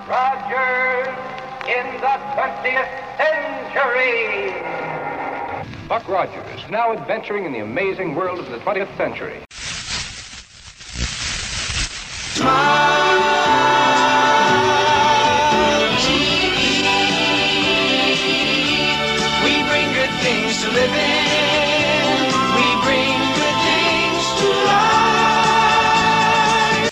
Rogers in the 20th century. Buck Rogers, now adventuring in the amazing world of the 20th century. We bring good things to live in. We bring good things to life.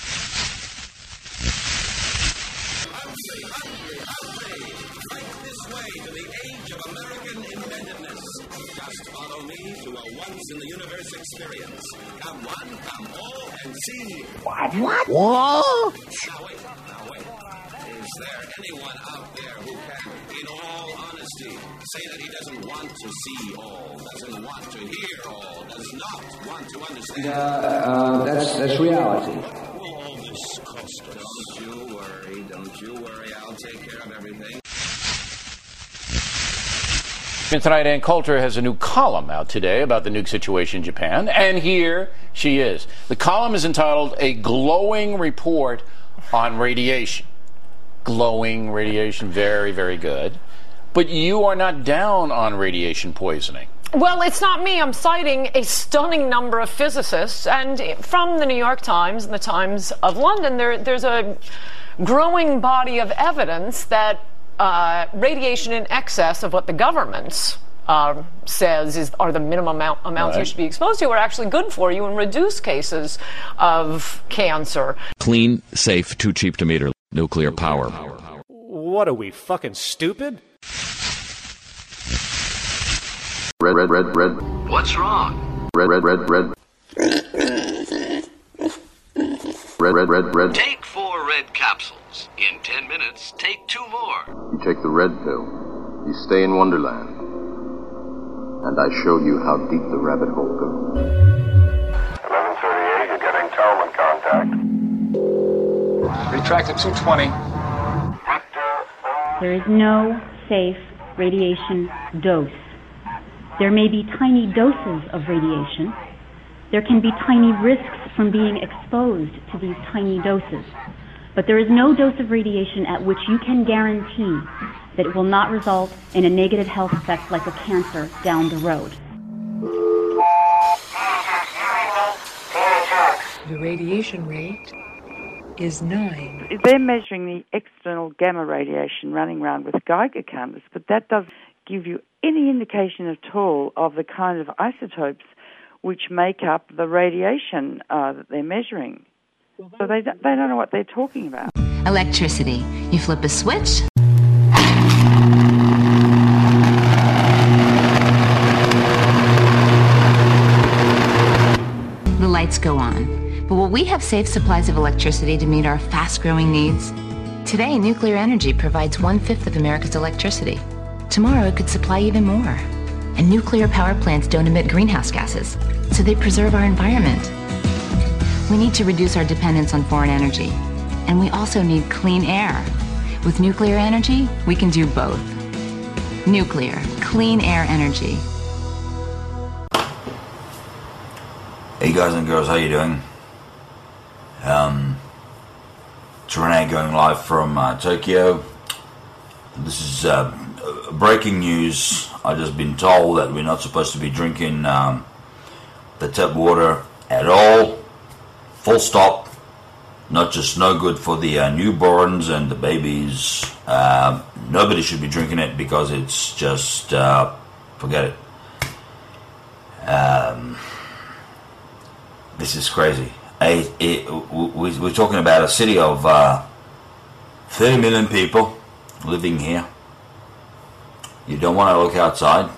Hungry. Right this way to the age of American inventiveness. Just follow me to a once-in-the-universe experience. Come one, come all, and see. What? Now wait. Is there anyone out there who can, in all honesty, say that he doesn't want to see all, doesn't want to hear all, does not want to understand? That's reality. Will all this cost us? Don't you worry, I'll take care of everything. Tonight, Ann Coulter has a new column out today about the nuke situation in Japan, and here she is. The column is entitled A Glowing Report on Radiation. Glowing radiation, very, very good. But you are not down on radiation poisoning. Well, it's not me. I'm citing a stunning number of physicists, and from the New York Times and the Times of London, there's a growing body of evidence that radiation in excess of what the government says are the minimum amounts you should be exposed to are actually good for you and reduce cases of cancer. Clean, safe, too cheap to meter nuclear power. What are we, fucking stupid? Red. What's wrong? Red. Red. Take 4 red capsules. In 10 minutes, take 2 more. You take the red pill. You stay in Wonderland. And I show you how deep the rabbit hole goes. 1138, you're getting Tolman contact. Retract at 220. There is no safe radiation dose. There may be tiny doses of radiation. There can be tiny risks from being exposed to these tiny doses. But there is no dose of radiation at which you can guarantee that it will not result in a negative health effect like a cancer down the road. The radiation rate is 9. They're measuring the external gamma radiation running around with Geiger counters, but that doesn't give you any indication at all of the kind of isotopes which make up the radiation that they're measuring. So they don't know what they're talking about. Electricity. You flip a switch. The lights go on. But will we have safe supplies of electricity to meet our fast-growing needs? Today, nuclear energy provides 1/5 of America's electricity. Tomorrow, it could supply even more. And nuclear power plants don't emit greenhouse gases, so they preserve our environment. We need to reduce our dependence on foreign energy. And we also need clean air. With nuclear energy, we can do both. Nuclear, clean air energy. Hey guys and girls, how you doing? It's Renee going live from Tokyo. This is breaking news. I've just been told that we're not supposed to be drinking the tap water at all. Full stop. Not just no good for the newborns and the babies. Nobody should be drinking it because it's just forget it. This is crazy. We're talking about a city of 30 million people living here. You don't want to look outside.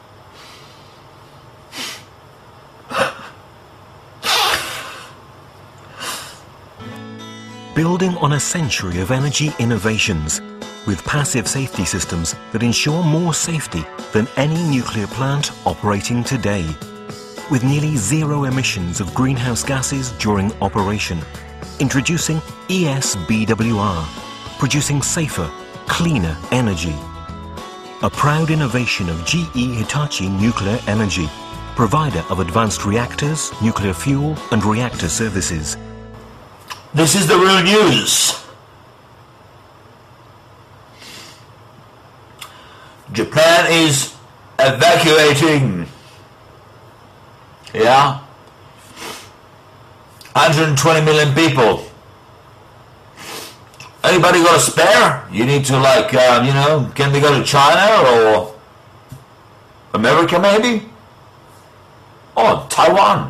Building on a century of energy innovations with passive safety systems that ensure more safety than any nuclear plant operating today. With nearly zero emissions of greenhouse gases during operation. Introducing ESBWR, producing safer, cleaner energy. A proud innovation of GE Hitachi Nuclear Energy, provider of advanced reactors, nuclear fuel and reactor services. This is the real news. Japan is evacuating. Yeah? 120 million people. Anybody got a spare? You need to, like, can we go to China or America maybe? Or Taiwan?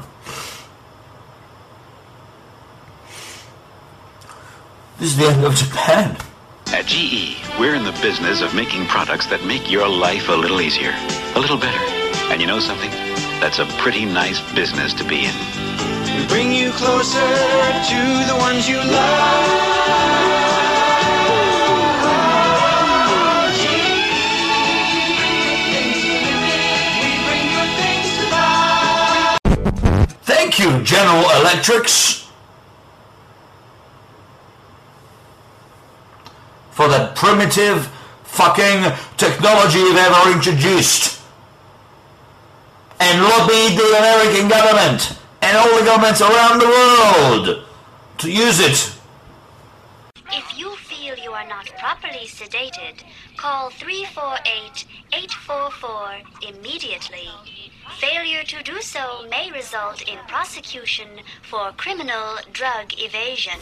This is the end of Japan. At GE, we're in the business of making products that make your life a little easier, a little better. And you know something? That's a pretty nice business to be in. We bring you closer to the ones you love. Thank you, General Electrics, for that primitive fucking technology you've ever introduced and lobbied the American government and all the governments around the world to use it. If you feel you are not properly sedated, call 348-844 immediately. Failure to do so may result in prosecution for criminal drug evasion.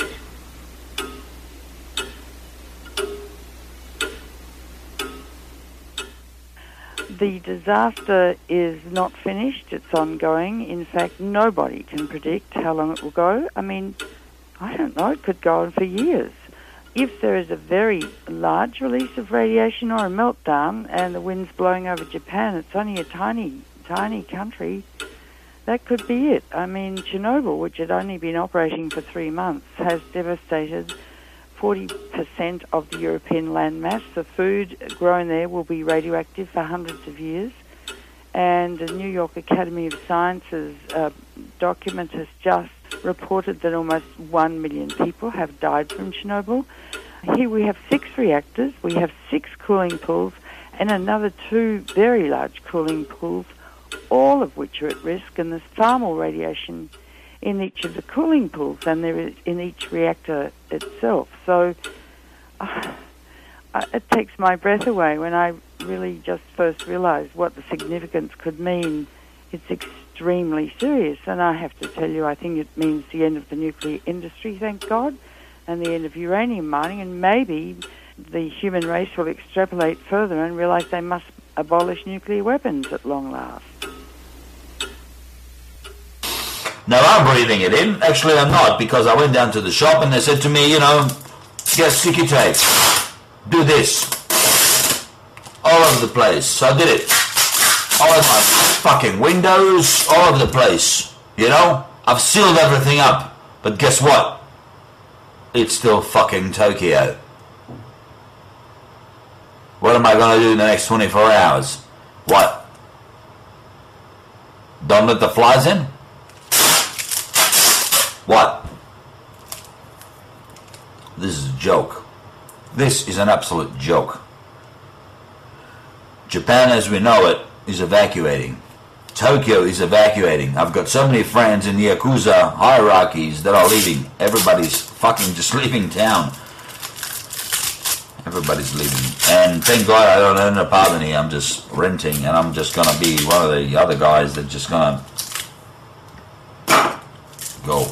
The disaster is not finished, it's ongoing. In fact, nobody can predict how long it will go. I mean, I don't know, it could go on for years. If there is a very large release of radiation or a meltdown and the wind's blowing over Japan, it's only a tiny country, that could be it. I mean, Chernobyl, which had only been operating for 3 months, has devastated 40% of the European landmass. The food grown there will be radioactive for hundreds of years. And the New York Academy of Sciences document has just reported that almost 1 million people have died from Chernobyl. Here we have 6 reactors, we have 6 cooling pools, and another 2 very large cooling pools, all of which are at risk, and there's far more radiation in each of the cooling pools than there is in each reactor itself. So it takes my breath away when I really just first realised what the significance could mean. It's extremely serious, and I have to tell you, I think it means the end of the nuclear industry, thank God, and the end of uranium mining, and maybe the human race will extrapolate further and realise they must abolish nuclear weapons at long last. Now I'm breathing it in. Actually, I'm not, because I went down to the shop and they said to me, get sticky tape. Do this. All over the place. So I did it. All over my fucking windows, all over the place. I've sealed everything up. But guess what? It's still fucking Tokyo. What am I going to do in the next 24 hours? What? Don't let the flies in? What? This is a joke. This is an absolute joke. Japan as we know it is evacuating. Tokyo is evacuating. I've got so many friends in the Yakuza hierarchies that are leaving. Everybody's fucking just leaving town. Everybody's leaving. And thank God I don't own an apartment here. I'm just renting, and I'm just going to be one of the other guys that's just going to go.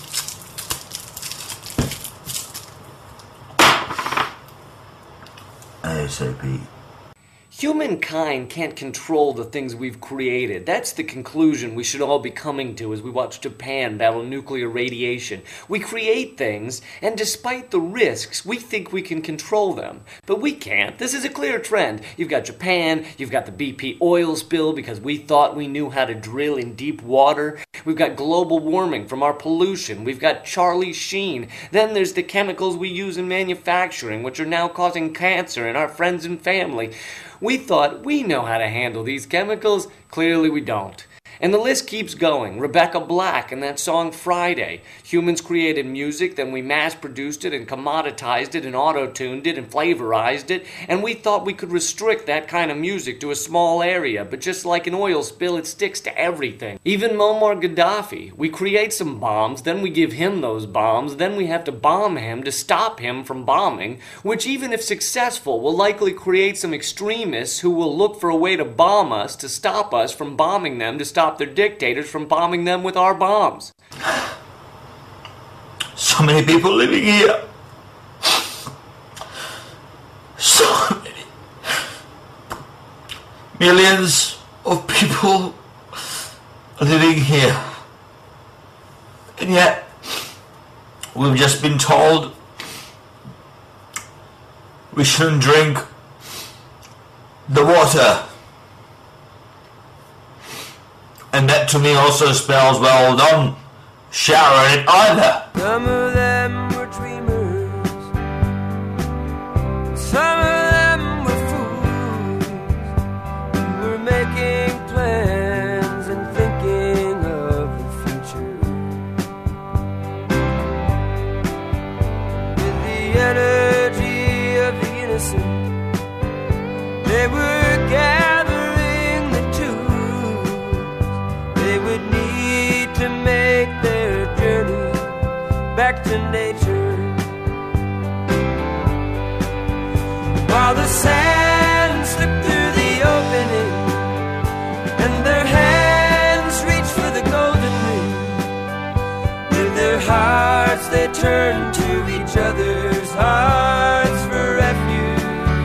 ASAP. Humankind can't control the things we've created. That's the conclusion we should all be coming to as we watch Japan battle nuclear radiation. We create things, and despite the risks, we think we can control them. But we can't. This is a clear trend. You've got Japan, you've got the BP oil spill because we thought we knew how to drill in deep water. We've got global warming from our pollution. We've got Charlie Sheen. Then there's the chemicals we use in manufacturing, which are now causing cancer in our friends and family. We thought we know how to handle these chemicals. Clearly we don't. And the list keeps going. Rebecca Black and that song Friday. Humans created music, then we mass-produced it and commoditized it and auto-tuned it and flavorized it, and we thought we could restrict that kind of music to a small area, but just like an oil spill, it sticks to everything. Even Muammar Gaddafi. We create some bombs, then we give him those bombs, then we have to bomb him to stop him from bombing, which even if successful will likely create some extremists who will look for a way to bomb us to stop us from bombing them, to stop their dictators from bombing them with our bombs. So many people living here. So many. Millions of people living here. And yet, we've just been told we shouldn't drink the water. And that to me also spells, well, don't shower in it either. Some of them were dreamers, some of them were fools, who were making plans and thinking of the future. With the energy of the innocent, they were gathering the tools they would need to make their journey back to nature. While the sand slipped through the opening and their hands reached for the golden ring, with their hearts they turned to each other's hearts for refuge.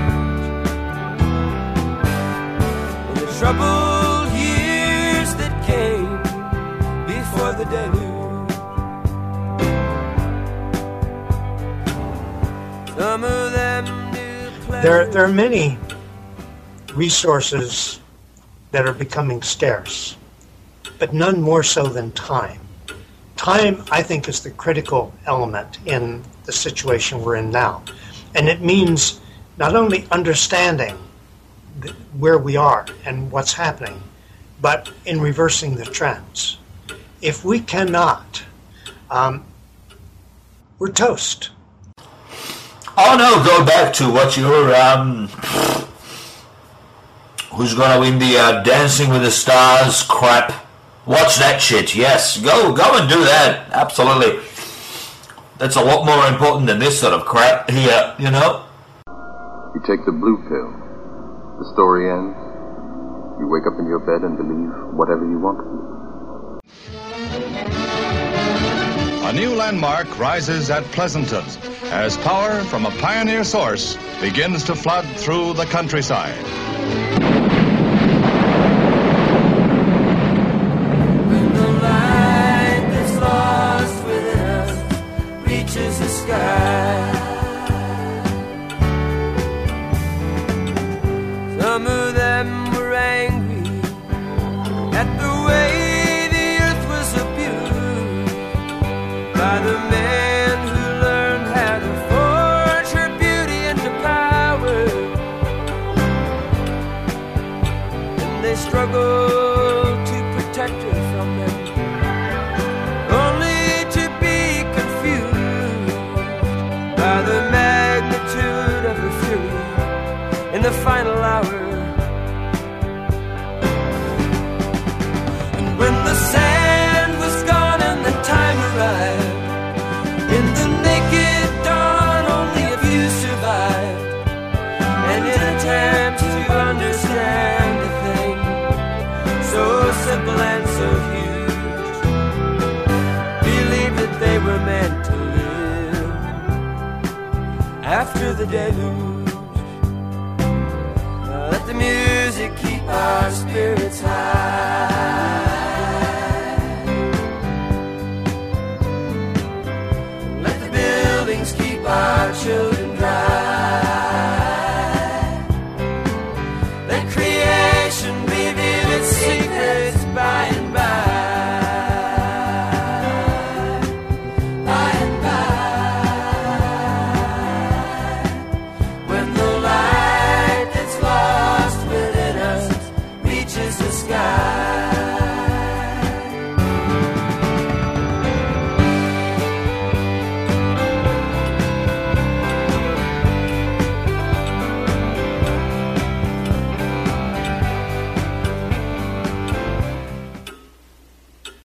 In the troubled years that came before the deluge, some of them knew There are many resources that are becoming scarce, but none more so than time. Time, I think, is the critical element in the situation we're in now. And it means not only understanding where we are and what's happening, but in reversing the trends. If we cannot, we're toast. Oh no, go back to what you were, who's gonna win the Dancing with the Stars crap. Watch that shit, yes. Go and do that, absolutely. That's a lot more important than this sort of crap here, you know? You take the blue pill. The story ends. You wake up in your bed and believe whatever you want to believe. A new landmark rises at Pleasanton as power from a pioneer source begins to flood through the countryside. when the light that's lost within us reaches the sky. Some of them were angry at the way the earth was abused by the man who learned how to forge her beauty into power. And they struggled to protect her from them, only to be confused by the magnitude of her fury in the final hour. And when the sand was gone and the time arrived, in the naked dawn only a few survived. And in attempts to understand a thing so simple and so huge, believed that they were meant to live after the deluge. Let the music keep our spirits high.